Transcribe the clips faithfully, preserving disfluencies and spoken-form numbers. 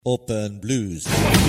Open Blues.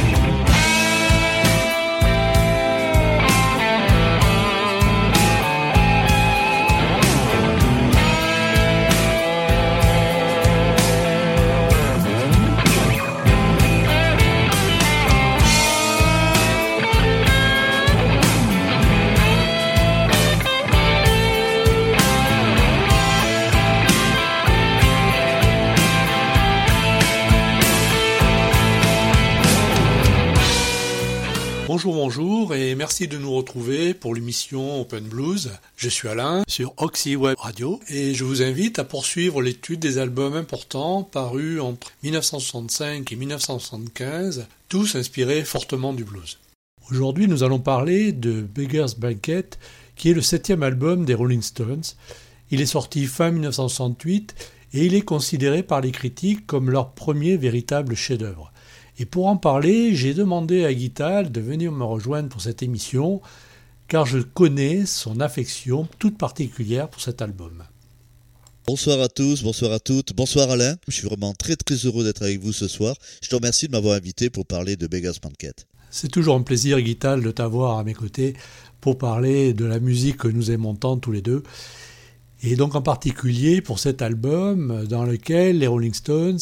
Bonjour, bonjour et merci de nous retrouver pour l'émission Open Blues. Je suis Alain sur Oxy Web Radio et je vous invite à poursuivre l'étude des albums importants parus entre dix-neuf cent soixante-cinq et dix-neuf cent soixante-quinze, tous inspirés fortement du blues. Aujourd'hui, nous allons parler de Beggar's Banquet, qui est le septième album des Rolling Stones. Il est sorti fin dix-neuf cent soixante-huit et il est considéré par les critiques comme leur premier véritable chef-d'œuvre. Et pour en parler, j'ai demandé à Guital de venir me rejoindre pour cette émission, car je connais son affection toute particulière pour cet album. Bonsoir à tous, bonsoir à toutes, bonsoir Alain. Je suis vraiment très très heureux d'être avec vous ce soir. Je te remercie de m'avoir invité pour parler de Beggar's Banquet. C'est toujours un plaisir, Guital, de t'avoir à mes côtés pour parler de la musique que nous aimons tant tous les deux. Et donc en particulier pour cet album dans lequel les Rolling Stones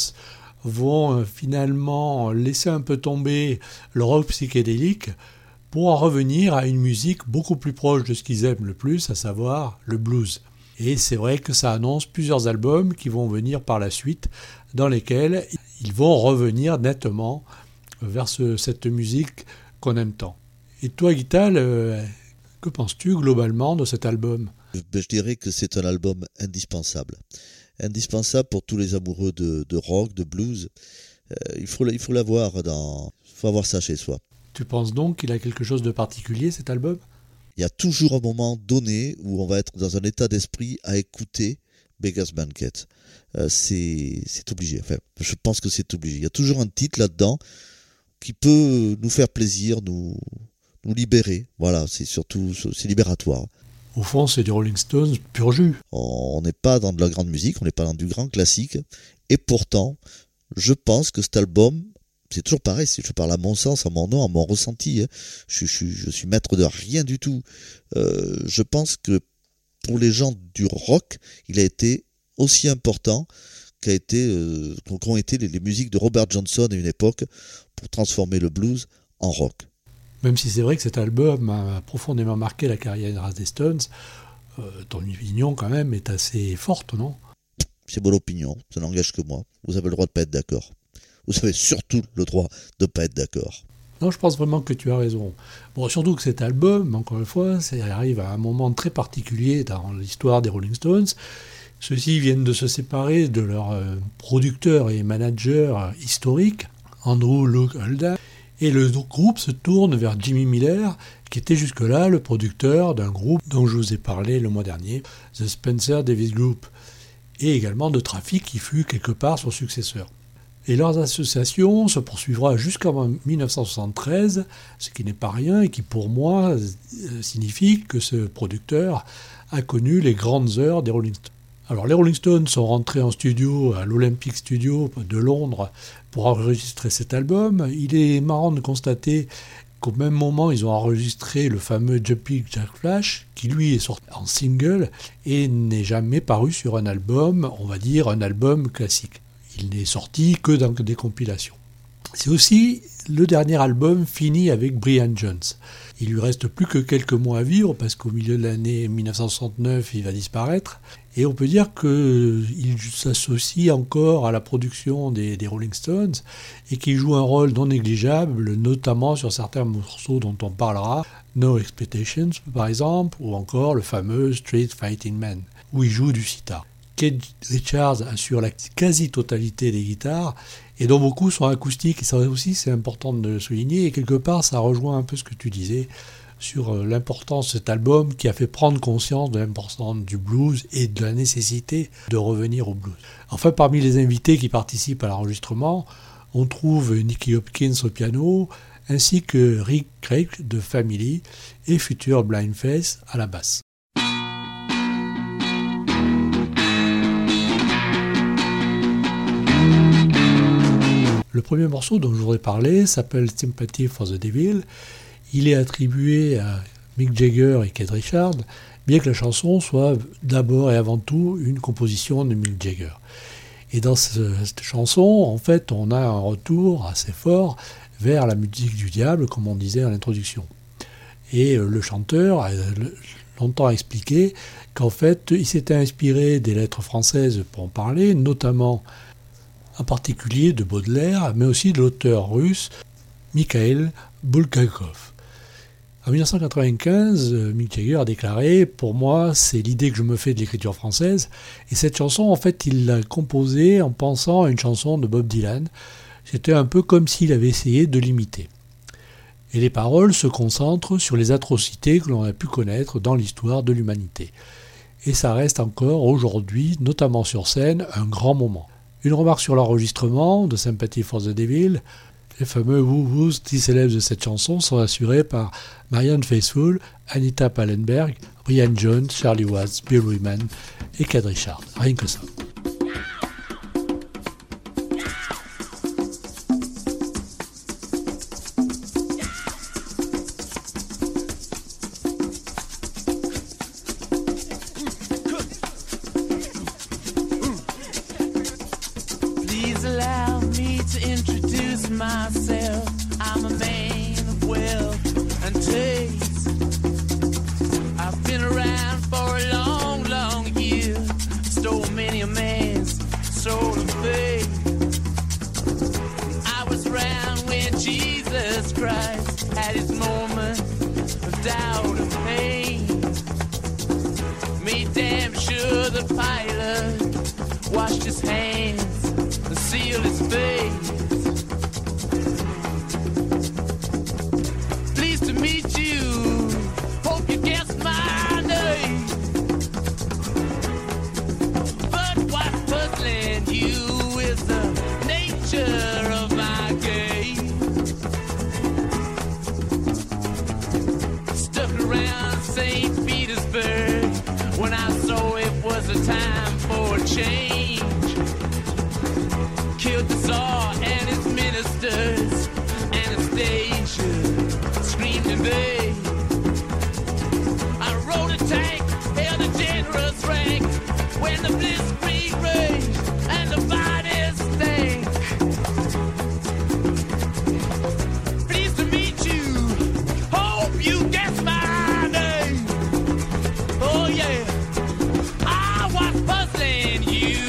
vont finalement laisser un peu tomber le rock psychédélique pour en revenir à une musique beaucoup plus proche de ce qu'ils aiment le plus, à savoir le blues. Et c'est vrai que ça annonce plusieurs albums qui vont venir par la suite, dans lesquels ils vont revenir nettement vers ce, cette musique qu'on aime tant. Et toi, Guital, euh, que penses-tu globalement de cet album ? Je dirais que c'est un album indispensable. indispensable pour tous les amoureux de, de rock, de blues. Euh, il faut, il faut l'avoir dans, il faut avoir ça chez soi. Tu penses donc qu'il a quelque chose de particulier, cet album ? Il y a toujours un moment donné où on va être dans un état d'esprit à écouter Beggar's Banquet. Euh, c'est, c'est obligé. Enfin, je pense que c'est obligé. Il y a toujours un titre là-dedans qui peut nous faire plaisir, nous, nous libérer. Voilà, c'est surtout, c'est libératoire. Au fond, c'est du Rolling Stones pur jus. On n'est pas dans de la grande musique, on n'est pas dans du grand classique. Et pourtant, je pense que cet album, c'est toujours pareil, si je parle à mon sens, à mon nom, à mon ressenti, hein, je, je, je suis maître de rien du tout. Euh, je pense que pour les gens du rock, il a été aussi important qu'a été, euh, qu'ont été les, les musiques de Robert Johnson à une époque pour transformer le blues en rock. Même si c'est vrai que cet album a profondément marqué la carrière des Stones, euh, ton opinion quand même est assez forte, non ? C'est mon opinion, ça n'engage que moi. Vous avez le droit de ne pas être d'accord. Vous avez surtout le droit de ne pas être d'accord. Non, je pense vraiment que tu as raison. Bon, surtout que cet album, encore une fois, ça arrive à un moment très particulier dans l'histoire des Rolling Stones. Ceux-ci viennent de se séparer de leur euh, producteur et manager historique, Andrew Loog Oldham. Et le groupe se tourne vers Jimmy Miller, qui était jusque-là le producteur d'un groupe dont je vous ai parlé le mois dernier, The Spencer Davis Group, et également de Traffic, qui fut quelque part son successeur. Et leur association se poursuivra jusqu'en dix-neuf cent soixante-treize, ce qui n'est pas rien et qui pour moi signifie que ce producteur a connu les grandes heures des Rolling Stones. Alors les Rolling Stones sont rentrés en studio à l'Olympic Studio de Londres pour enregistrer cet album. Il est marrant de constater qu'au même moment, ils ont enregistré le fameux Jumping Jack Flash, qui lui est sorti en single et n'est jamais paru sur un album, on va dire un album classique. Il n'est sorti que dans des compilations. C'est aussi le dernier album fini avec Brian Jones. Il lui reste plus que quelques mois à vivre parce qu'au milieu de l'année dix-neuf cent soixante-neuf, il va disparaître. Et on peut dire qu'il s'associe encore à la production des, des Rolling Stones et qu'il joue un rôle non négligeable, notamment sur certains morceaux dont on parlera, No Expectations par exemple, ou encore le fameux Street Fighting Man, où il joue du sitar. Keith Richards assure la quasi-totalité des guitares, et dont beaucoup sont acoustiques, et ça aussi c'est important de le souligner, et quelque part ça rejoint un peu ce que tu disais sur l'importance de cet album qui a fait prendre conscience de l'importance du blues et de la nécessité de revenir au blues. Enfin, parmi les invités qui participent à l'enregistrement, on trouve Nicky Hopkins au piano, ainsi que Rick Craig de Family et futur Blindface à la basse. Le premier morceau dont je voudrais parler s'appelle Sympathy for the Devil. Il est attribué à Mick Jagger et Keith Richards, bien que la chanson soit d'abord et avant tout une composition de Mick Jagger. Et dans ce, cette chanson, en fait, on a un retour assez fort vers la musique du diable, comme on disait à l'introduction. Et le chanteur a longtemps expliqué qu'en fait, il s'était inspiré des lettres françaises pour en parler, notamment en particulier de Baudelaire, mais aussi de l'auteur russe Mikhail Bulgakov. En dix-neuf cent quatre-vingt-quinze, Mick Jagger a déclaré « Pour moi, c'est l'idée que je me fais de l'écriture française. » Et cette chanson, en fait, il l'a composée en pensant à une chanson de Bob Dylan. C'était un peu comme s'il avait essayé de l'imiter. Et les paroles se concentrent sur les atrocités que l'on a pu connaître dans l'histoire de l'humanité. Et ça reste encore aujourd'hui, notamment sur scène, un grand moment. Une remarque sur l'enregistrement de Sympathy for the Devil. Les fameux woo-woos si célèbres de cette chanson sont assurés par Marianne Faithfull, Anita Pallenberg, Brian Jones, Charlie Watts, Bill Wyman et Keith Richards. Rien que ça. Myself, I'm a man of wealth and taste. I've been around for a long, long year. Stole many a man's soul of faith. I was around when Jesus Christ had his moment of doubt and pain. Made damn sure the pilot washed his hands and sealed his face. Meet you, hope you guess my name. But what's puzzling you is the nature of my game. Stuck around Saint Petersburg when I saw it was a time for a change. Killed the Tsar and his ministers, Anastasia screamed in vain. I rode a tank, held a generous rank when the blitzkrieg raged and the bodies stank. Pleased to meet you, hope you guess my name. Oh yeah, I was puzzling you.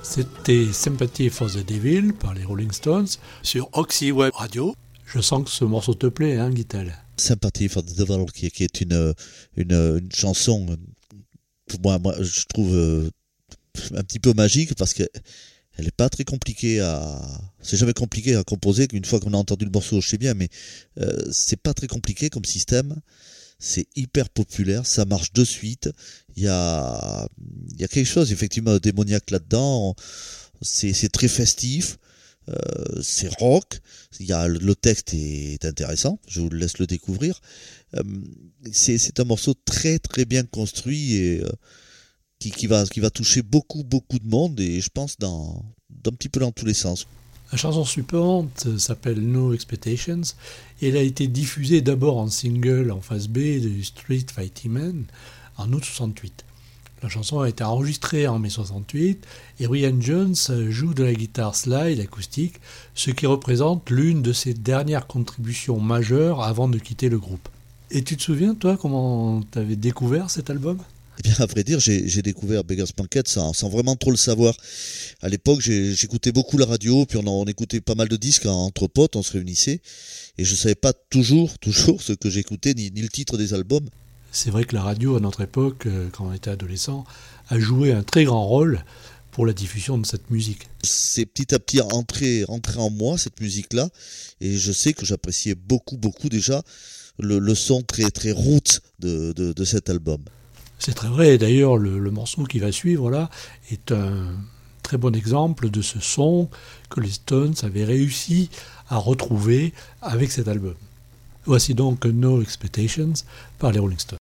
C'était Sympathy for the Devil par les Rolling Stones sur Oxy Web Radio. Je sens que ce morceau te plaît, hein, Guital? Sympathy for the Devil, qui, qui est une, une, une chanson, pour moi, moi, je trouve euh, un petit peu magique parce que elle n'est pas très compliquée à. C'est jamais compliqué à composer. Une fois qu'on a entendu le morceau, je sais bien, mais euh, c'est pas très compliqué comme système. C'est hyper populaire, ça marche de suite. Il y a, il y a quelque chose effectivement démoniaque là-dedans. C'est, c'est très festif, euh, c'est rock. Il y a le texte est intéressant. Je vous laisse le découvrir. Euh, c'est, c'est un morceau très très bien construit et euh, qui, qui va qui va toucher beaucoup beaucoup de monde et je pense dans d'un petit peu dans tous les sens. La chanson suivante s'appelle No Expectations et elle a été diffusée d'abord en single en face B de Street Fighting Man en août soixante-huit. La chanson a été enregistrée en mai soixante-huit et Brian Jones joue de la guitare slide acoustique, ce qui représente l'une de ses dernières contributions majeures avant de quitter le groupe. Et tu te souviens, toi, comment tu avais découvert cet album ? Eh bien, à vrai dire, j'ai, j'ai découvert Beggars Banquet sans, sans vraiment trop le savoir. À l'époque, j'ai, j'écoutais beaucoup la radio, puis on, on écoutait pas mal de disques entre potes, on se réunissait, et je savais pas toujours, toujours ce que j'écoutais, ni, ni le titre des albums. C'est vrai que la radio, à notre époque, quand on était adolescent, a joué un très grand rôle pour la diffusion de cette musique. C'est petit à petit entré, entré en moi, cette musique-là, et je sais que j'appréciais beaucoup, beaucoup déjà le, le son très, très roots de, de, de cet album. C'est très vrai, d'ailleurs le, le morceau qui va suivre là est un très bon exemple de ce son que les Stones avaient réussi à retrouver avec cet album. Voici donc No Expectations par les Rolling Stones.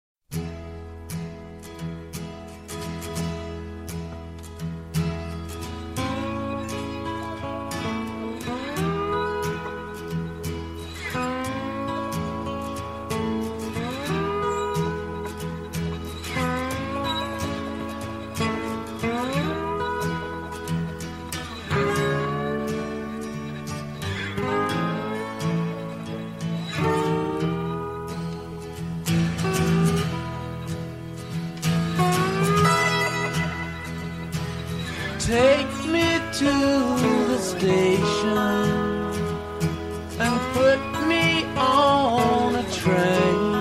Take me to the station and put me on a train.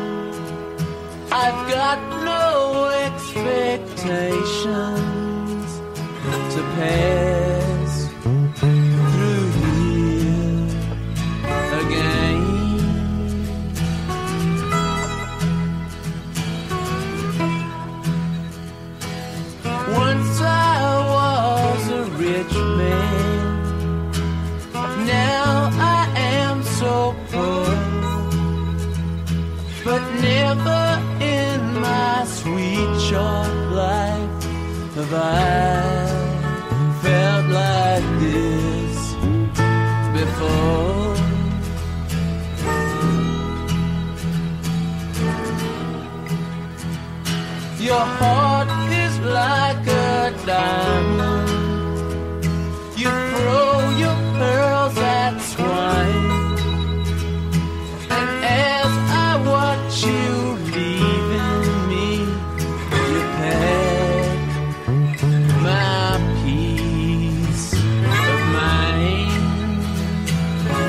I've got no expectations to pass through here again. Once I rich man, now I am so poor, but never in my sweet short life have I felt like this before. Your heart is like a diamond. You throw your pearls at swine, and as I watch you leaving me, you pack my peace of mind.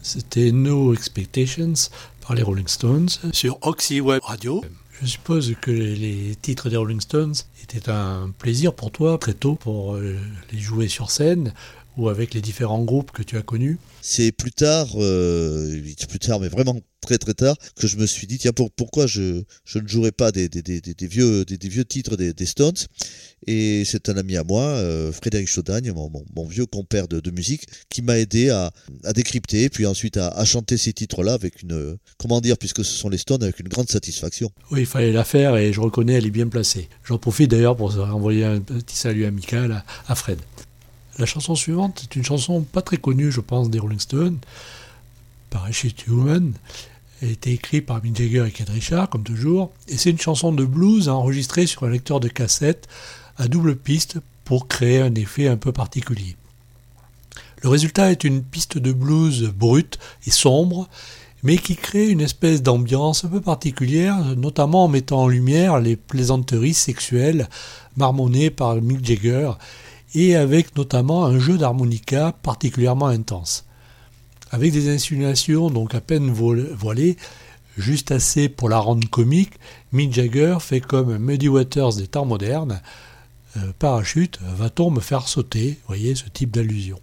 C'était No Expectations par les Rolling Stones sur Oxy Web Radio. Je suppose que les titres des Rolling Stones étaient un plaisir pour toi très tôt pour les jouer sur scène ou avec les différents groupes que tu as connus. C'est plus tard, euh, plus tard, mais vraiment très très tard, que je me suis dit tiens pour, pourquoi je, je ne jouerais pas des, des, des, des, vieux, des, des vieux titres des, des Stones. Et c'est un ami à moi, euh, Frédéric Chaudagne, mon, mon, mon vieux compère de, de musique, qui m'a aidé à, à décrypter, puis ensuite à, à chanter ces titres-là avec une, comment dire, puisque ce sont les Stones, avec une grande satisfaction. Oui, il fallait la faire et je reconnais, elle est bien placée. J'en profite d'ailleurs pour envoyer un petit salut amical à, à Fred. La chanson suivante est une chanson pas très connue, je pense, des Rolling Stones, Parachute Woman. Elle a été écrite par Mick Jagger et Keith Richards, comme toujours, et c'est une chanson de blues enregistrée sur un lecteur de cassette à double piste pour créer un effet un peu particulier. Le résultat est une piste de blues brute et sombre, mais qui crée une espèce d'ambiance un peu particulière, notamment en mettant en lumière les plaisanteries sexuelles marmonnées par Mick Jagger, et avec notamment un jeu d'harmonica particulièrement intense. Avec des insinuations donc à peine voilées, juste assez pour la rendre comique, Mick Jagger fait comme Muddy Waters des temps modernes. Euh, parachute, va-t-on me faire sauter ? Vous voyez ce type d'allusion.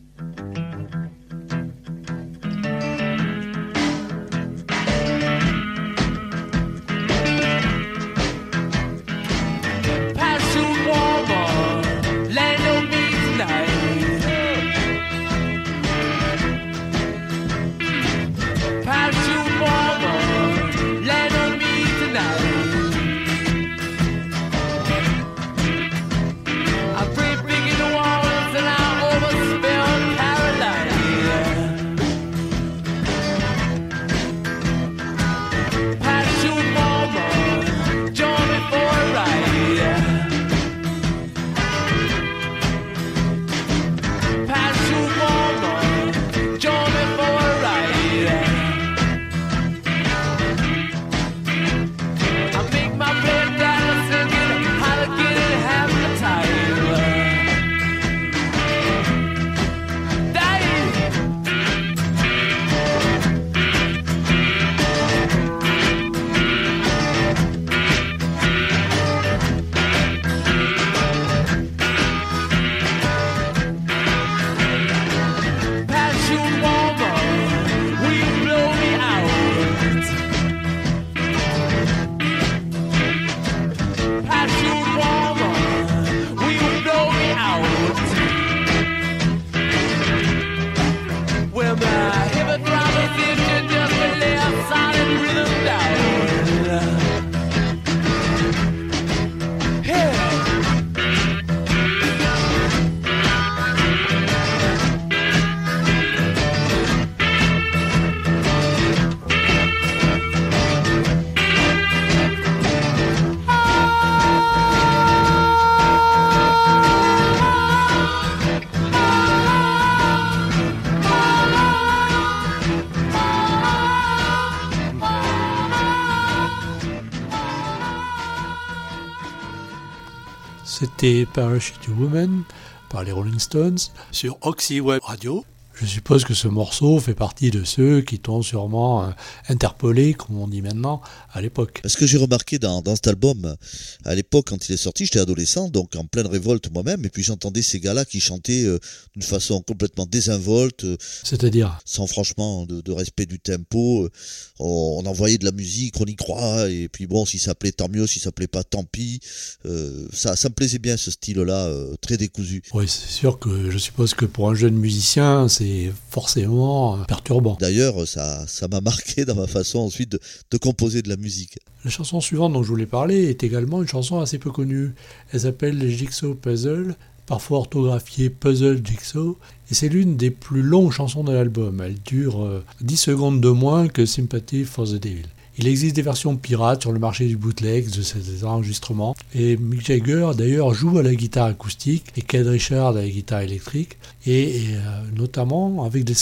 C'était Parachute Woman par les Rolling Stones sur Oxy Web Radio. Je suppose que ce morceau fait partie de ceux qui t'ont sûrement euh, interpellé, comme on dit maintenant, à l'époque. Ce que j'ai remarqué dans, dans cet album, à l'époque, quand il est sorti, j'étais adolescent, donc en pleine révolte moi-même, et puis j'entendais ces gars-là qui chantaient euh, d'une façon complètement désinvolte. Euh, C'est-à-dire sans franchement de, de respect du tempo. Euh, on, on envoyait de la musique, on y croit, et puis bon, si ça plaît, tant mieux, si ça plaît pas, tant pis. Euh, ça, ça me plaisait bien, ce style-là, euh, très décousu. Oui, c'est sûr que je suppose que pour un jeune musicien, c'est c'est forcément perturbant. D'ailleurs, ça, ça m'a marqué dans ma façon ensuite de, de composer de la musique. La chanson suivante dont je voulais parler est également une chanson assez peu connue. Elle s'appelle les Jigsaw Puzzle, parfois orthographiée Puzzle Jigsaw, et c'est l'une des plus longues chansons de l'album. Elle dure euh, dix secondes de moins que Sympathy for the Devil. Il existe des versions pirates sur le marché du bootleg de ces enregistrements, et Mick Jagger d'ailleurs joue à la guitare acoustique et Keith Richards à la guitare électrique, et, et euh, notamment avec des slides.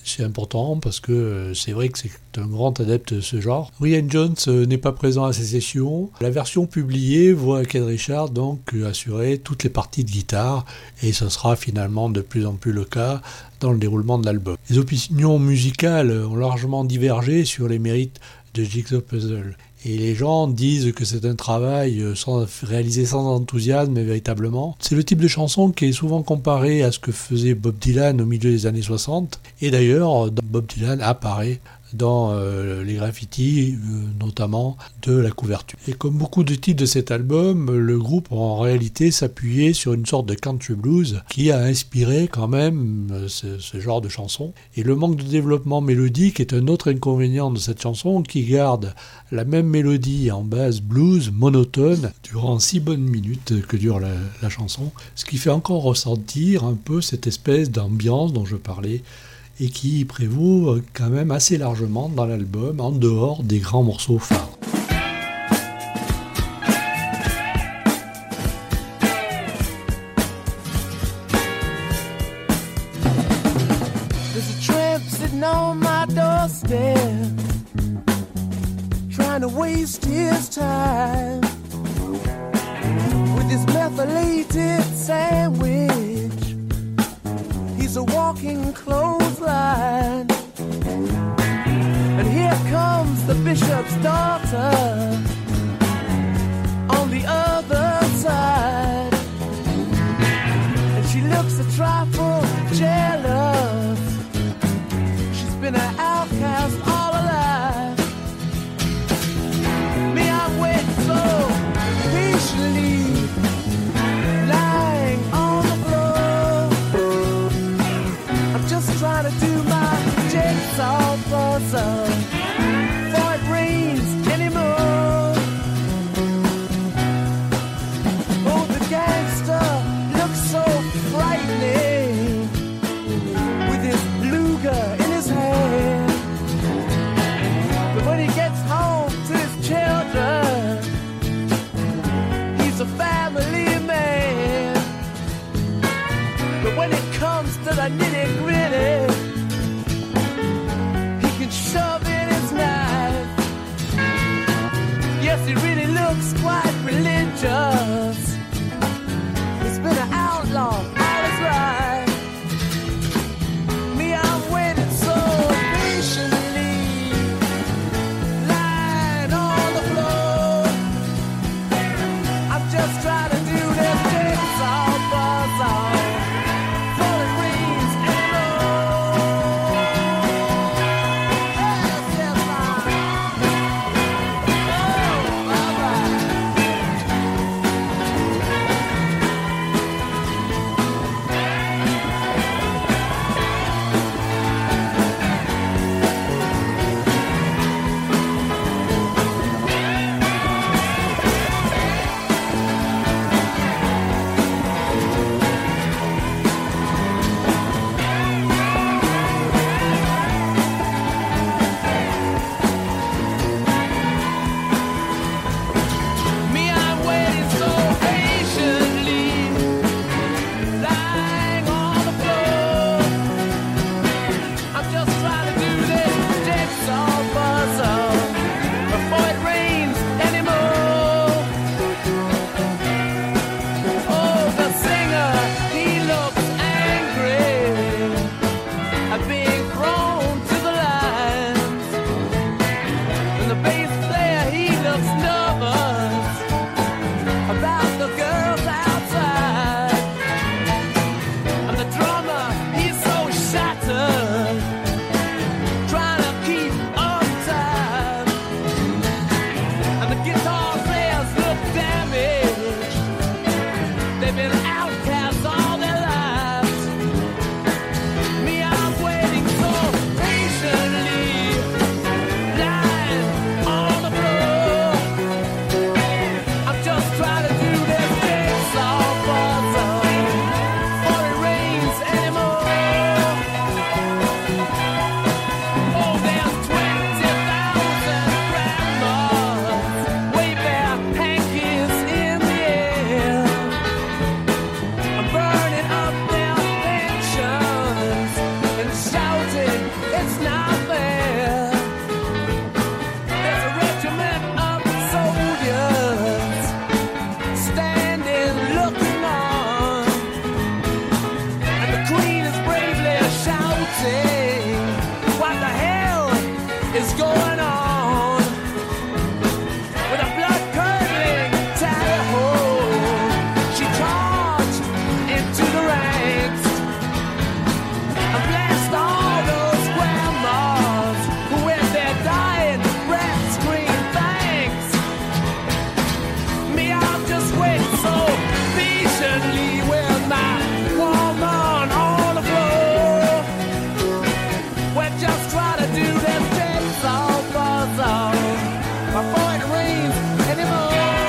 C'est important parce que c'est vrai que c'est un grand adepte de ce genre. Brian Jones n'est pas présent à ces sessions. La version publiée voit Keith Richards donc assurer toutes les parties de guitare et ce sera finalement de plus en plus le cas dans le déroulement de l'album. Les opinions musicales ont largement divergé sur les mérites de Jigsaw Puzzle. Et les gens disent que c'est un travail sans, réalisé sans enthousiasme, mais véritablement. C'est le type de chanson qui est souvent comparé à ce que faisait Bob Dylan au milieu des années soixante. Et d'ailleurs, Bob Dylan apparaît dans euh, les graffitis, euh, notamment de la couverture. Et comme beaucoup de titres de cet album, le groupe en réalité s'appuyait sur une sorte de country blues qui a inspiré quand même euh, ce, ce genre de chanson. Et le manque de développement mélodique est un autre inconvénient de cette chanson qui garde la même mélodie en base blues monotone durant six bonnes minutes que dure la, la chanson, ce qui fait encore ressentir un peu cette espèce d'ambiance dont je parlais et qui prévaut quand même assez largement dans l'album, en dehors des grands morceaux phares. There's a tramp sitting on my doorstep, trying to waste his time with his methylated sandwich. He's a walking clothesline. And here comes the bishop's daughter on the other side. And she looks a trifle jealous. She's been an outcast all her life. Me, I'm waiting so patiently, lying on the floor. I'm just trying to do my jigsaw puzzle before it rains anymore. Oh, the gangster looks so frightening with his Luger in his hand. But when he gets home to his children, he's a family man. But when it comes to the nitty gritty, he can shove in his knife. Yes, he really looks quite religious. He's been an outlaw all his life. Me, I'm waiting so patiently, lying on the floor. I'm just trying to do this jigsaw puzzle before it rains anymore. Yes, yes, ma'am. Oh, all right. Me, I'm waiting so patiently, lying on the floor. I'm just trying to do this jigsaw puzzle before it rains anymore. Oh, the singer, he looks angry at being thrown to the lions. And the bass player, he looks nervous about the girls outside. And the drummer, he's so shattered, trying to keep on time. And the guitar players look damaged. They've been outcasts all their lives. Me, I'm waiting so patiently, lying on the floor. I'm just trying to do this jigsaw puzzle before it rains anymore. it's not fair. There's a regiment of soldiers standing looking on, and the queen is bravely shouting, what the hell is going on? With a blood-curdling tally-ho, she charged into the ranks and blessed all those grandmas who with their dying breath scream thanks. Me, I'll just wait so patiently with my woman on the floor. We're just trying to do this jigsaw puzzle before it rains anymore.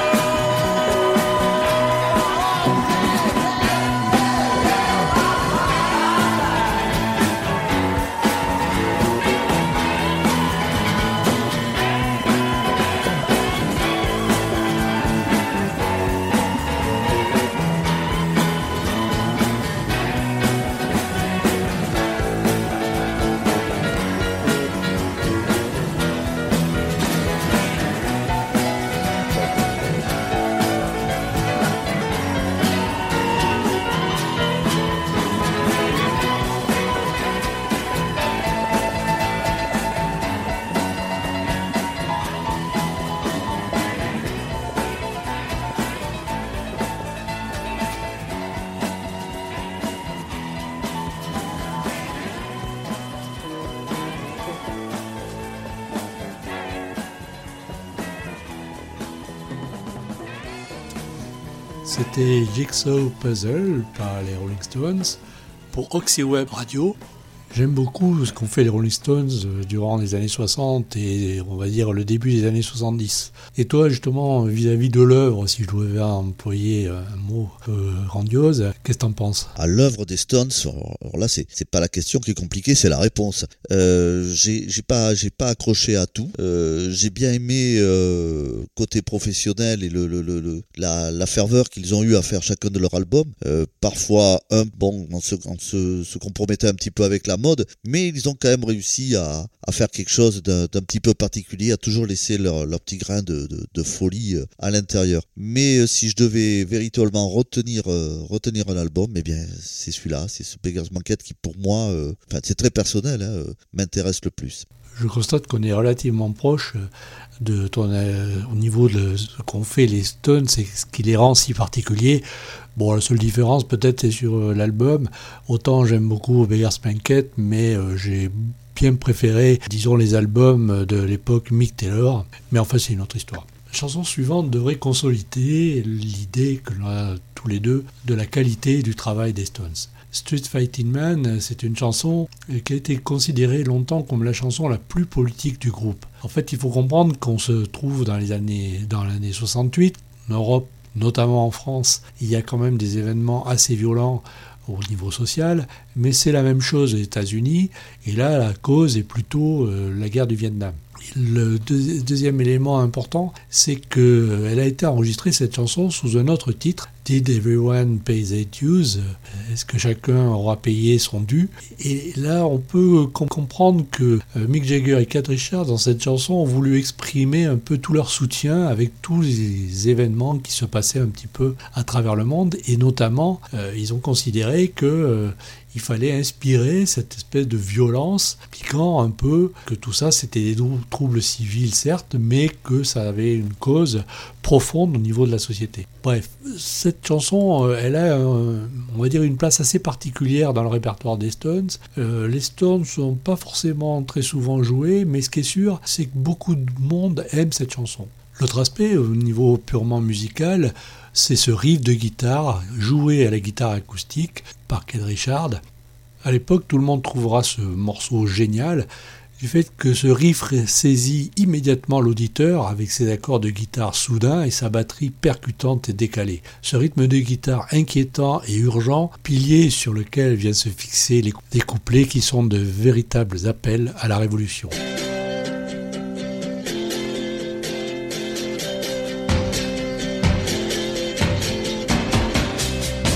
C'était Jigsaw Puzzle par les Rolling Stones pour Oxyweb Radio. J'aime beaucoup ce qu'ont fait les Rolling Stones durant les années soixante et on va dire le début des années soixante-dix. Et toi justement, vis-à-vis de l'œuvre, si je devais employer un mot euh, grandiose, qu'est-ce que t'en penses? À l'œuvre des Stones, alors là c'est c'est pas la question qui est compliquée, c'est la réponse. Euh, j'ai j'ai pas j'ai pas accroché à tout. Euh, j'ai bien aimé euh, côté professionnel et le, le, le, le la, la ferveur qu'ils ont eu à faire chacun de leurs albums. Euh, parfois un bon en se, en se se compromettait un petit peu avec la mode, mais ils ont quand même réussi à, à faire quelque chose d'un, d'un petit peu particulier, à toujours laisser leur, leur petit grain de, de, de folie à l'intérieur. Mais euh, si je devais véritablement retenir euh, retenir un album, eh bien c'est celui-là, c'est ce Beggar's Banquet qui pour moi, euh, enfin c'est très personnel, hein, euh, m'intéresse le plus. Je constate qu'on est relativement proche de ton, euh, au niveau de ce qu'ont fait les Stones et ce qui les rend si particuliers. Bon, la seule différence peut-être c'est sur euh, l'album. Autant j'aime beaucoup Beggar's Banquet, mais euh, j'ai bien préféré, disons, les albums de l'époque Mick Taylor. Mais enfin, c'est une autre histoire. La chanson suivante devrait consolider l'idée que l'on a tous les deux de la qualité du travail des Stones. Street Fighting Man, c'est une chanson qui a été considérée longtemps comme la chanson la plus politique du groupe. En fait, il faut comprendre qu'on se trouve dans les années, dans l'année soixante-huit, en Europe, notamment en France, il y a quand même des événements assez violents au niveau social, mais c'est la même chose aux États-Unis, et là, la cause est plutôt euh, la guerre du Vietnam. Le deux, deuxième élément important, c'est qu'elle a été enregistrée, cette chanson, sous un autre titre, Did Everyone Pay Their Dues? Est-ce que chacun aura payé son dû? Et là, on peut comprendre que Mick Jagger et Keith Richards, dans cette chanson, ont voulu exprimer un peu tout leur soutien avec tous les événements qui se passaient un petit peu à travers le monde, et notamment, euh, ils ont considéré que euh, il fallait inspirer cette espèce de violence, piquant un peu que tout ça c'était des troubles civils certes, mais que ça avait une cause profonde au niveau de la société. Bref, cette chanson, elle a, un, on va dire, une place assez particulière dans le répertoire des Stones. Euh, les Stones ne sont pas forcément très souvent joués, mais ce qui est sûr, c'est que beaucoup de monde aime cette chanson. L'autre aspect, au niveau purement musical, c'est ce riff de guitare joué à la guitare acoustique par Keith Richards. À l'époque, tout le monde trouvera ce morceau génial du fait que ce riff saisit immédiatement l'auditeur avec ses accords de guitare soudains et sa batterie percutante et décalée. Ce rythme de guitare inquiétant et urgent, pilier sur lequel viennent se fixer les, les couplets qui sont de véritables appels à la révolution.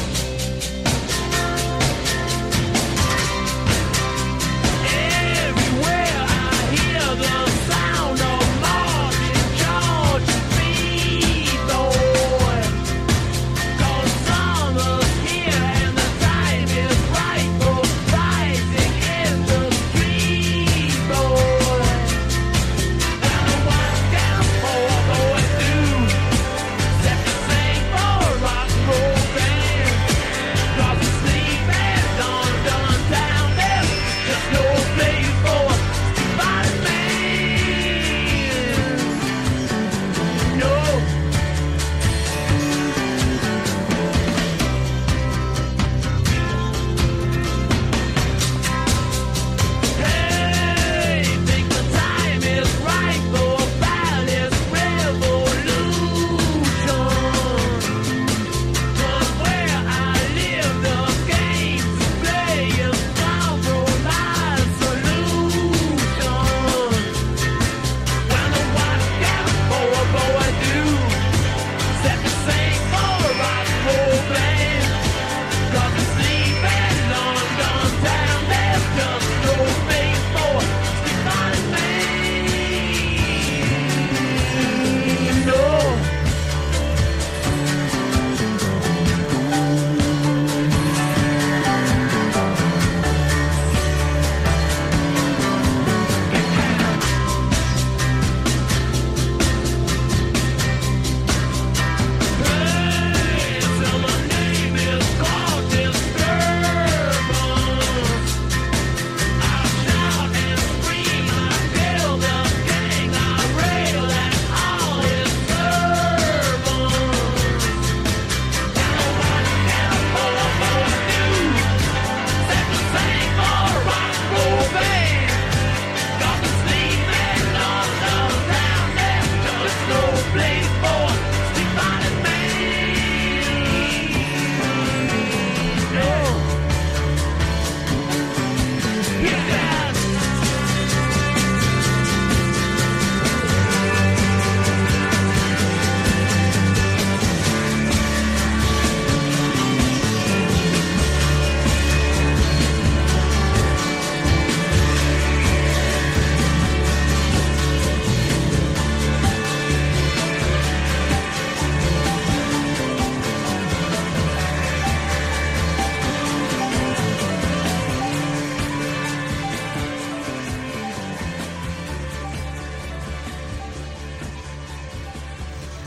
Everyone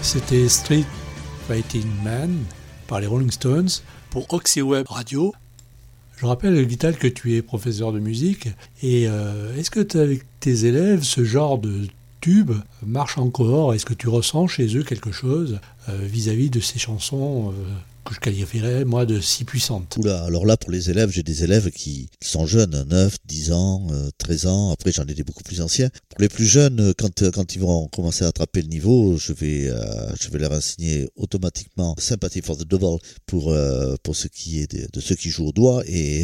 C'était Street Fighting Man par les Rolling Stones pour Oxyweb Radio. Je rappelle, Vital, que tu es professeur de musique. Et euh, est-ce que avec tes élèves, ce genre de tube marche encore? Est-ce que tu ressens chez eux quelque chose euh, vis-à-vis de ces chansons euh, que je qualifierais, moi, de si puissantes? Oula, alors là, pour les élèves, j'ai des élèves qui sont jeunes, neuf, dix ans, euh, treize ans. Après, j'en ai des beaucoup plus anciens. Pour les plus jeunes, quand, quand ils vont commencer à attraper le niveau, je vais, euh, je vais leur enseigner automatiquement Sympathy for the Devil pour, euh, pour ce qui est de, de ceux qui jouent au doigt et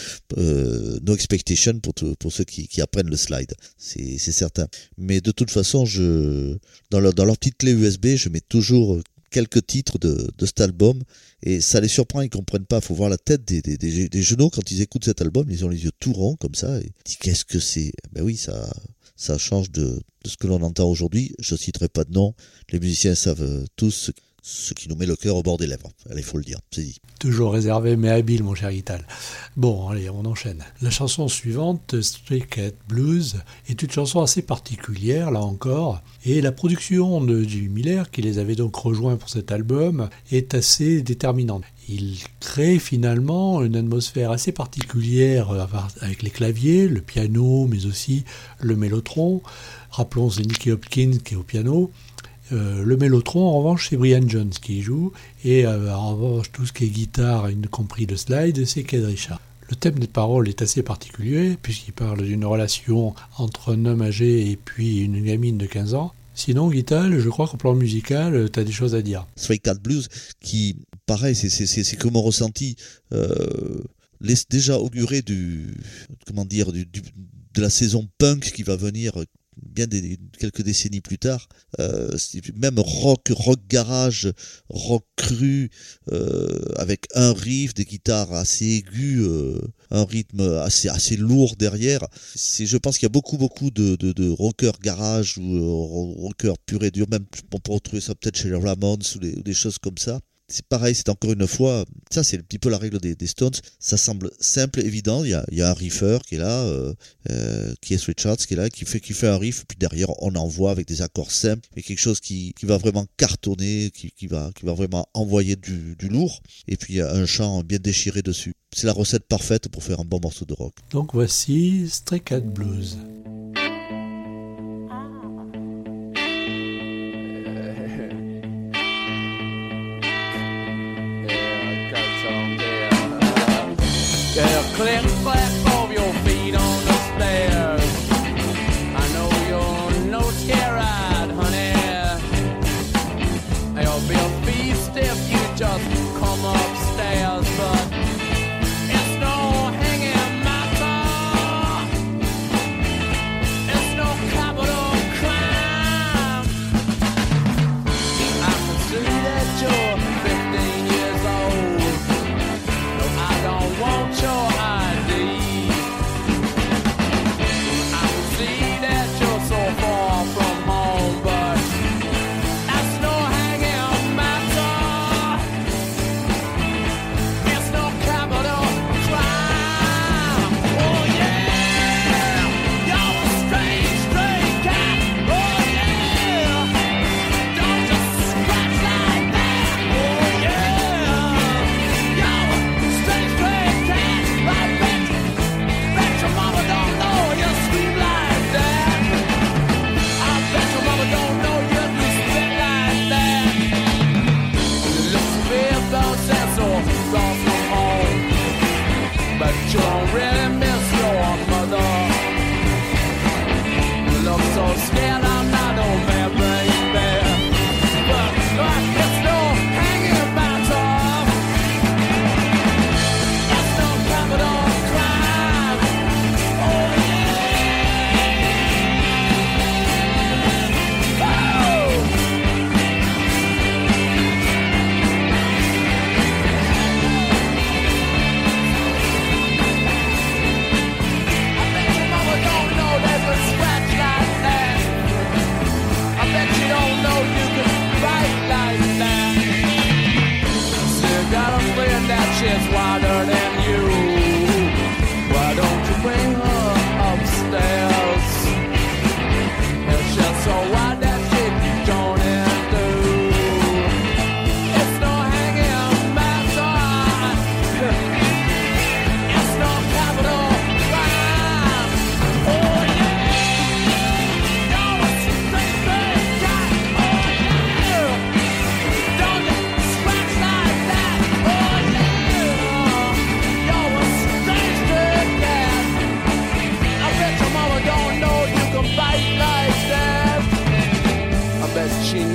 euh, No Expectation pour, tout, pour ceux qui, qui apprennent le slide. C'est, c'est certain. Mais de toute façon, je, dans leur, dans leur petite clé U S B, je mets toujours quelques titres de, de cet album et ça les surprend, ils comprennent pas. Faut voir la tête des, des, des, des genoux quand ils écoutent cet album, ils ont les yeux tout ronds comme ça et ils disent qu'est-ce que c'est? Ben oui, ça, ça change de, de ce que l'on entend aujourd'hui. Je citerai pas de nom, les musiciens savent tous ce, ce qui nous met le cœur au bord des lèvres. Allez, faut le dire, c'est dit. Toujours réservé mais habile, mon cher Vital. Bon, allez, on enchaîne. La chanson suivante, Stray Cat Blues, est une chanson assez particulière, là encore, et la production de Jimmy Miller, qui les avait donc rejoints pour cet album, est assez déterminante. Il crée finalement une atmosphère assez particulière avec les claviers, le piano, mais aussi le mélotron. Rappelons, c'est Nicky Hopkins qui est au piano. Euh, le mélotron, en revanche, c'est Brian Jones qui y joue, et euh, en revanche, tout ce qui est guitare, y compris le slide, c'est Keith Richards. Le thème des paroles est assez particulier, puisqu'il parle d'une relation entre un homme âgé et puis une gamine de quinze ans. Sinon, Guital, je crois qu'au plan musical, tu as des choses à dire. Stray Cat Blues, qui, pareil, c'est, c'est, c'est, c'est que mon ressenti, euh, laisse déjà augurer du, comment dire, du, du, de la saison punk qui va venir bien des, quelques décennies plus tard, euh, même rock, rock garage, rock cru, euh, avec un riff, des guitares assez aigus, euh, un rythme assez assez lourd derrière. C'est, je pense qu'il y a beaucoup beaucoup de de, de rockers garage ou euh, rockers pur et dur, même on peut retrouver ça peut-être chez les Ramones ou des, ou des choses comme ça. C'est pareil, c'est encore une fois, ça c'est un petit peu la règle des, des Stones, ça semble simple, évident, il y a, il y a un riffeur qui est là, euh, euh, Keith Richards qui est là, qui fait, qui fait un riff, puis derrière on envoie avec des accords simples, et quelque chose qui, qui va vraiment cartonner, qui, qui, va, qui va vraiment envoyer du, du lourd, et puis il y a un chant bien déchiré dessus. C'est la recette parfaite pour faire un bon morceau de rock. Donc voici Stray Cat Blues. Yeah, click clack of your feet on the stairs. I know you're no scared, honey. You'll be a beast if you just come upstairs, but it's no hanging matter.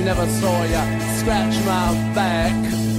never saw ya scratch my back.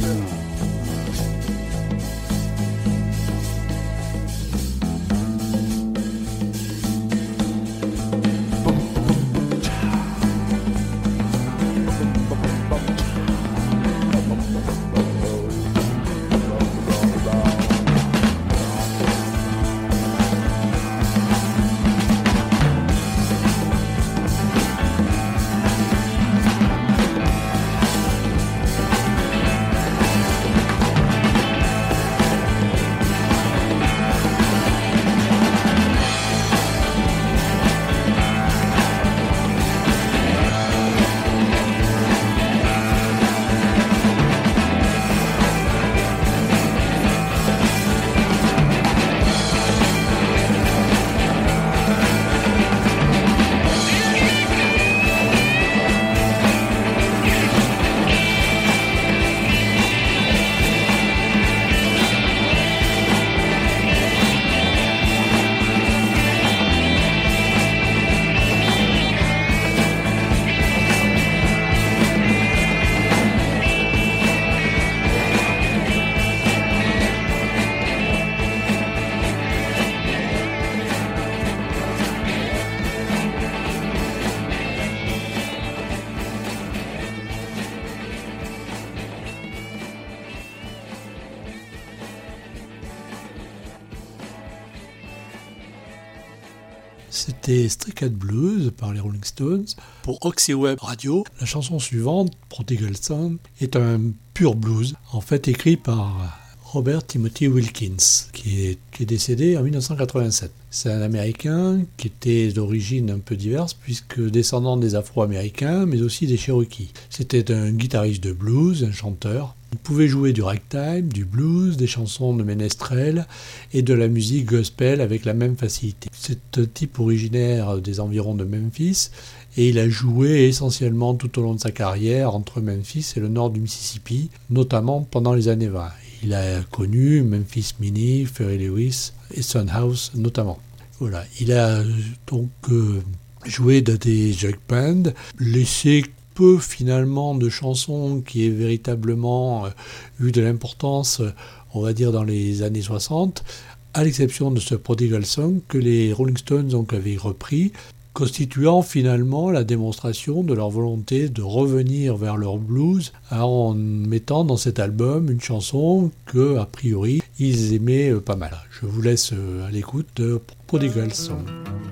C'était Stray Cat Blues par les Rolling Stones. Pour Oxy Web Radio, la chanson suivante, Prodigal Son, est un pur blues, en fait écrit par Robert Timothy Wilkins, qui est, qui est décédé en dix-neuf cent quatre-vingt-sept. C'est un Américain qui était d'origine un peu diverse, puisque descendant des Afro-Américains, mais aussi des Cherokees. C'était un guitariste de blues, un chanteur. Il pouvait jouer du ragtime, du blues, des chansons de ménestrel et de la musique gospel avec la même facilité. C'est un type originaire des environs de Memphis et il a joué essentiellement tout au long de sa carrière entre Memphis et le nord du Mississippi, notamment pendant les années vingt. Il a connu Memphis Minnie, Ferry Lewis et Son House notamment. Voilà, il a donc euh, joué dans des jug bands, laissé peu finalement de chansons qui aient véritablement euh, eu de l'importance, euh, on va dire dans les années soixante, à l'exception de ce Prodigal Song que les Rolling Stones donc avaient repris, constituant finalement la démonstration de leur volonté de revenir vers leur blues en mettant dans cet album une chanson que, a priori, ils aimaient pas mal. Je vous laisse à l'écoute de Prodigal Song.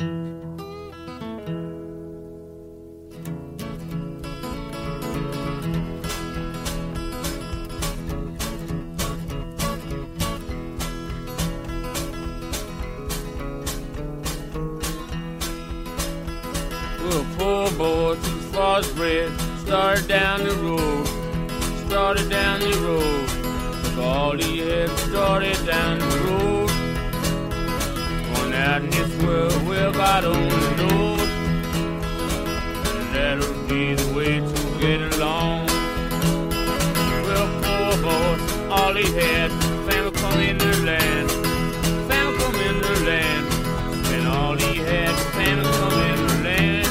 Red started down the road, started down the road. Took all he had, started down the road. Going out in this world, well, God only knows. And that'll be the way to get along. Well, poor boy, all he had, family come in the land, family come in the land, and all he had, family come in the land.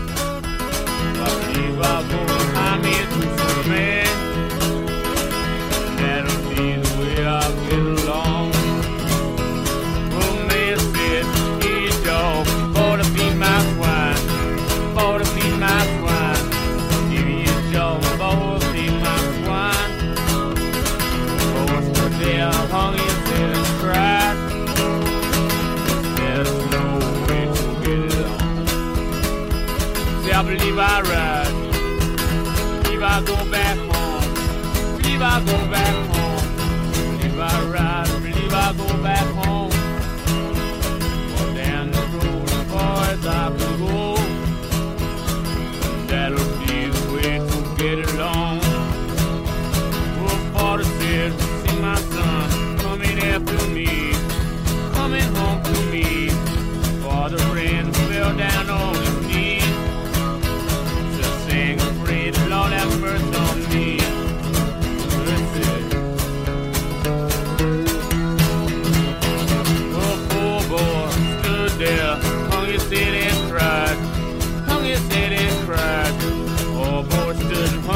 I go behind me to some man, and that'll be the way I'll get along. Well, man said, hey dog, for to feed my swine, for to feed my swine, give me a job, for to feed my swine. For stood there, hung his head and cried. There's no way to get it on. See, I believe I ride. Believe I go back home, believe I go back home, believe I ride, believe I go back home. Walk down the road as far as I can go, and that'll be the way to get along. Oh, father said, see my son coming after me, coming home to me. Father ran, fell down on his knees, just sang a praise. Lord have mercy on me. Oh, poor boy stood there, hung his head and cried, hung his head and cried. Oh, boy stood and hung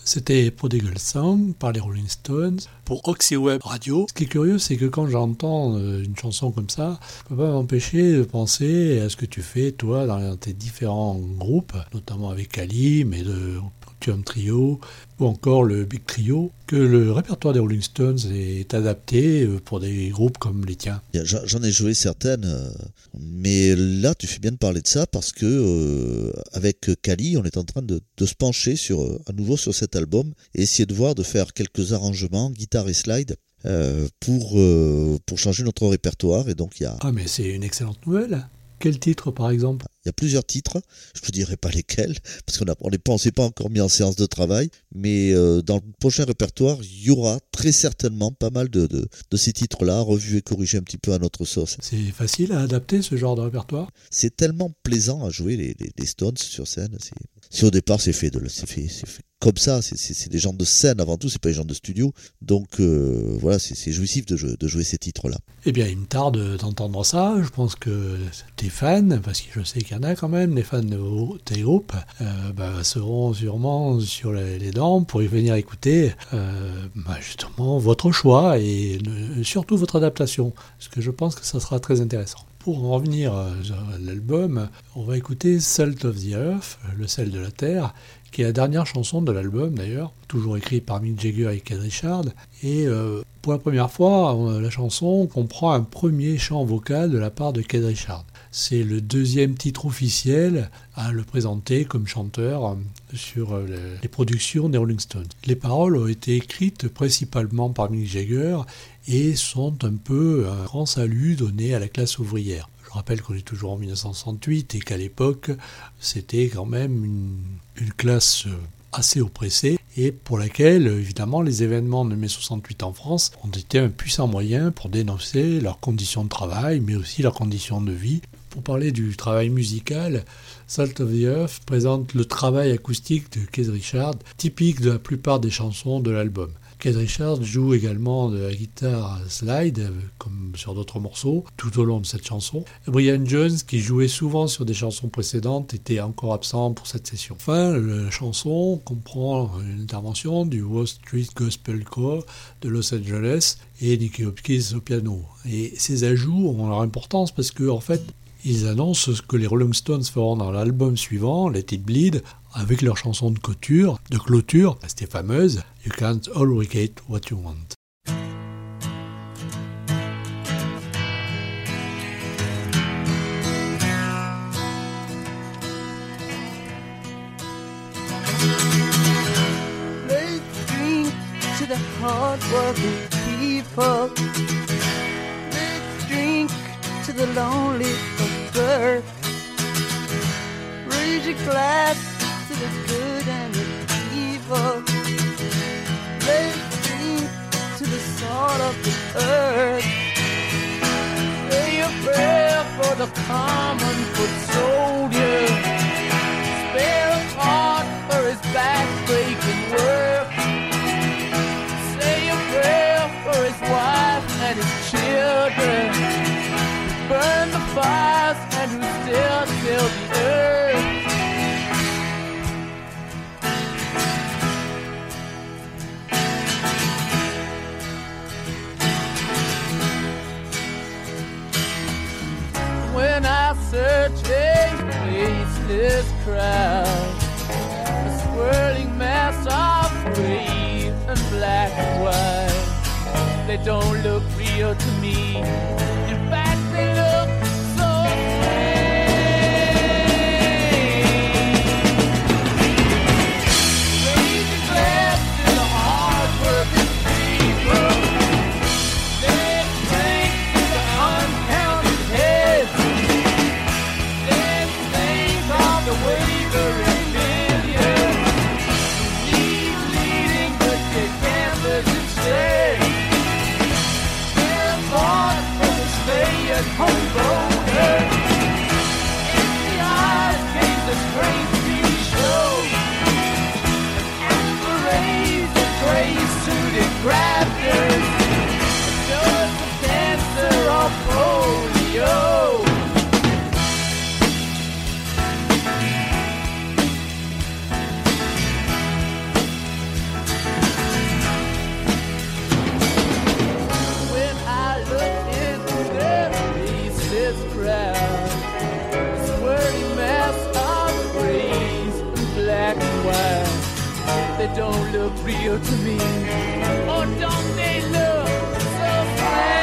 C'était Prodigal Song par les Rolling Stones pour Oxy Web Radio. Ce qui est curieux, c'est que quand j'entends une chanson comme ça, je ne peux pas m'empêcher de penser à ce que tu fais, toi, dans tes différents groupes, notamment avec Ali, mais de Tuum Trio, ou encore le Big Trio, que le répertoire des Rolling Stones est adapté pour des groupes comme les tiens. J'en ai joué certaines, mais là tu fais bien de parler de ça parce que euh, avec Kali, on est en train de, de se pencher sur, à nouveau sur cet album et essayer de voir, de faire quelques arrangements, guitare et slide. Euh, pour, euh, pour changer notre répertoire et donc il y a... Ah mais c'est une excellente nouvelle. Quel titre par exemple ? Il y a plusieurs titres, je ne vous dirai pas lesquels, parce qu'on on ne s'est pas encore mis en séance de travail, mais euh, dans le prochain répertoire, il y aura très certainement pas mal de, de, de ces titres-là, revus et corrigés un petit peu à notre sauce. C'est facile à adapter ce genre de répertoire ? C'est tellement plaisant à jouer les, les, les Stones sur scène. C'est, si au départ c'est fait, de, c'est fait, c'est fait comme ça, c'est, c'est, c'est des gens de scène avant tout, c'est pas des gens de studio, donc euh, voilà, c'est, c'est jouissif de jouer, de jouer ces titres-là. Eh bien, il me tarde d'entendre ça, je pense que tes fans, parce que je sais qu'il y en a quand même, les fans de tes groupes, euh, bah, seront sûrement sur les, les dents pour y venir écouter euh, bah, justement votre choix et euh, surtout votre adaptation, parce que je pense que ça sera très intéressant. Pour en revenir à l'album, on va écouter Salt of the Earth, le sel de la terre, qui est la dernière chanson de l'album d'ailleurs, toujours écrite par Mick Jagger et Keith Richards. Et euh, pour la première fois, on, la chanson comprend un premier chant vocal de la part de Keith Richards. C'est le deuxième titre officiel à le présenter comme chanteur sur les productions des Rolling Stones. Les paroles ont été écrites principalement par Mick Jagger et sont un peu un grand salut donné à la classe ouvrière. Je rappelle qu'on est toujours en dix-neuf cent soixante-huit et qu'à l'époque, c'était quand même une, une classe assez oppressée et pour laquelle, évidemment, les événements de mai soixante-huit en France ont été un puissant moyen pour dénoncer leurs conditions de travail, mais aussi leurs conditions de vie. Pour parler du travail musical, Salt of the Earth présente le travail acoustique de Keith Richards, typique de la plupart des chansons de l'album. Keith Richards joue également de la guitare slide, comme sur d'autres morceaux, tout au long de cette chanson. Brian Jones, qui jouait souvent sur des chansons précédentes, était encore absent pour cette session. Enfin, la chanson comprend une intervention du Wall Street Gospel Choir de Los Angeles et Nicky Hopkins au piano. Et ces ajouts ont leur importance parce que, en fait, ils annoncent ce que les Rolling Stones feront dans l'album suivant, Let It Bleed, avec leur chanson de clôture, de clôture, restée fameuse, You Can't Always Get What You Want. Let's drink to the hard-working people. Let's drink to the lonely of birth. Raise your glass to the good and the evil. Let's drink to the salt of the earth. Say a prayer for the common foot soldier. Spare a thought for his back-breaking work. Say a prayer for his wife and his children. Burn the fires and who still till the earth. When I search a faceless crowd, a swirling mass of gray and black and white, they don't look real to me. In fact, they look so fake. Raise your glass to the hard-working people. Let's drink to the uncounted heads. Let's think of the wavering millions. Lead leading, but they can't live instead. They're born from the slave. they don't look real to me. Or don't they look so fake?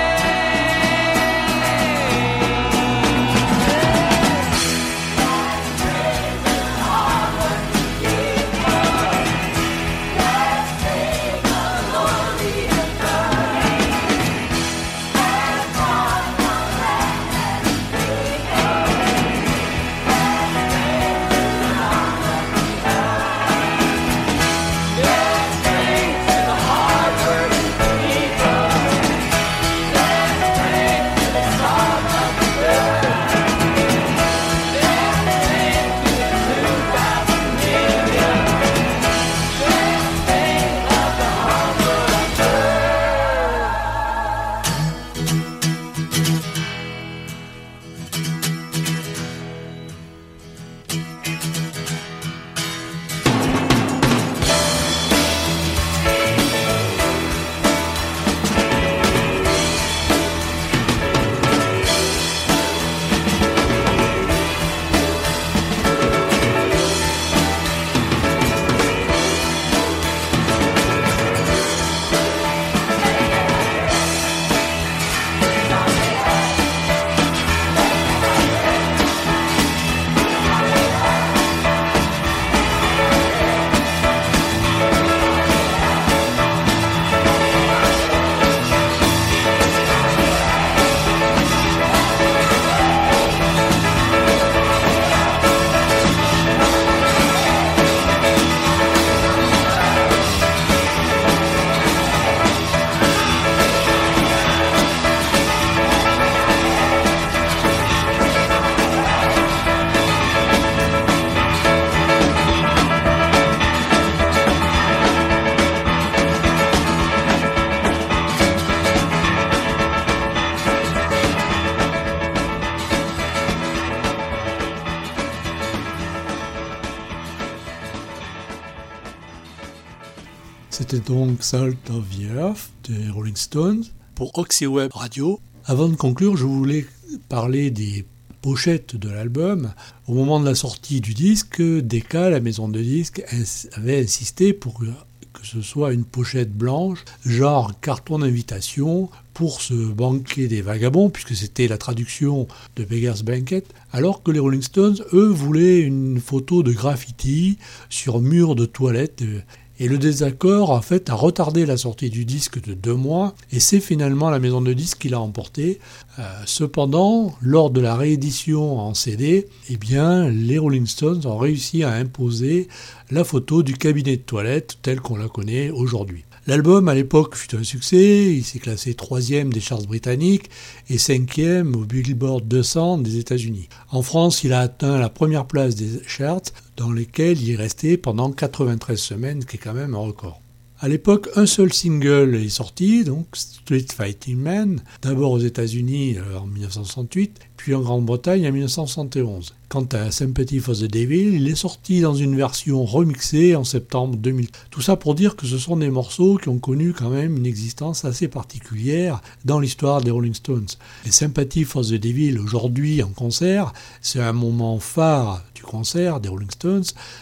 C'était donc Salt of the Earth des Rolling Stones pour Oxyweb Radio. Avant de conclure, je voulais parler des pochettes de l'album. Au moment de la sortie du disque, Decca, la maison de disques, avait insisté pour que ce soit une pochette blanche, genre carton d'invitation pour ce banquet des vagabonds, puisque c'était la traduction de Beggar's Banquet, alors que les Rolling Stones, eux, voulaient une photo de graffiti sur mur de toilette. Et le désaccord, en fait, a retardé la sortie du disque de deux mois, et c'est finalement la maison de disques qui l'a emporté. Euh, cependant, lors de la réédition en C D, eh bien, les Rolling Stones ont réussi à imposer la photo du cabinet de toilette tel qu'on la connaît aujourd'hui. L'album, à l'époque, fut un succès. Il s'est classé troisième des charts britanniques et cinquième au Billboard deux cents des États-Unis. En France, il a atteint la première place des charts, dans lesquels il est resté pendant quatre-vingt-treize semaines, ce qui est quand même un record. À l'époque, un seul single est sorti, donc Street Fighting Man, d'abord aux États-Unis en dix-neuf cent soixante-huit, puis en Grande-Bretagne en dix-neuf cent soixante et onze. Quant à Sympathy for the Devil, il est sorti dans une version remixée en septembre deux mille. Tout ça pour dire que ce sont des morceaux qui ont connu quand même une existence assez particulière dans l'histoire des Rolling Stones. Et Sympathy for the Devil, aujourd'hui en concert, c'est un moment phare du concert des Rolling Stones,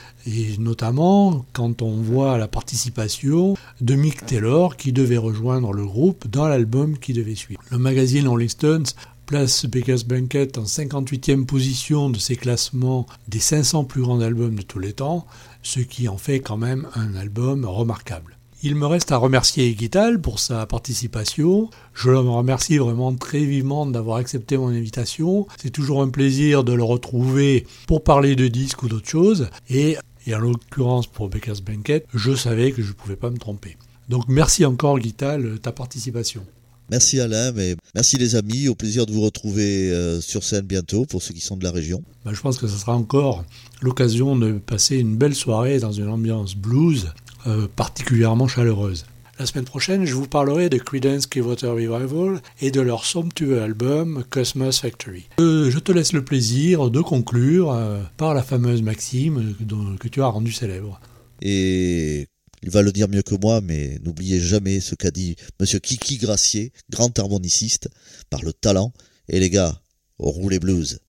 et notamment quand on voit la participation de Mick Taylor qui devait rejoindre le groupe dans l'album qui devait suivre. Le magazine Rolling Stones place Beggar's Banquet en cinquante-huitième position de ses classements des cinq cents plus grands albums de tous les temps, ce qui en fait quand même un album remarquable. Il me reste à remercier Guital pour sa participation. Je le remercie vraiment très vivement d'avoir accepté mon invitation. C'est toujours un plaisir de le retrouver pour parler de disques ou d'autres choses. Et, et en l'occurrence pour Beggar's Banquet, je savais que je ne pouvais pas me tromper. Donc merci encore Guital de ta participation. Merci Alain, mais merci les amis, au plaisir de vous retrouver euh, sur scène bientôt pour ceux qui sont de la région. Ben, je pense que ce sera encore l'occasion de passer une belle soirée dans une ambiance blues euh, particulièrement chaleureuse. La semaine prochaine, je vous parlerai de Creedence Clearwater Revival et de leur somptueux album Christmas Factory. Euh, je te laisse le plaisir de conclure euh, par la fameuse maxime dont, que tu as rendue célèbre. Et il va le dire mieux que moi, mais n'oubliez jamais ce qu'a dit Monsieur Kiki Gracier, grand harmoniciste, par le talent. Et les gars, roulez blues.